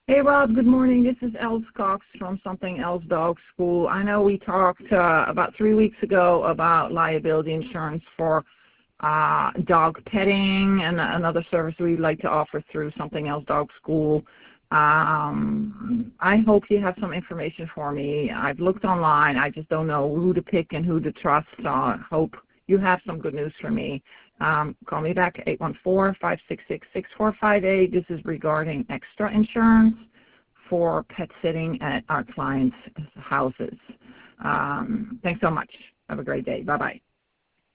Hey, Rob. Good morning. This is Els Cox from Something Else Dog School. I know we talked about 3 weeks ago about liability insurance for dog petting and another service we'd like to offer through Something Else Dog School. I hope you have some information for me. I've looked online. I just don't know who to pick and who to trust. So I hope you have some good news for me. Call me back at 814-566-6458. This is regarding extra insurance for pet sitting at our clients' houses. Thanks so much. Have a great day. Bye-bye.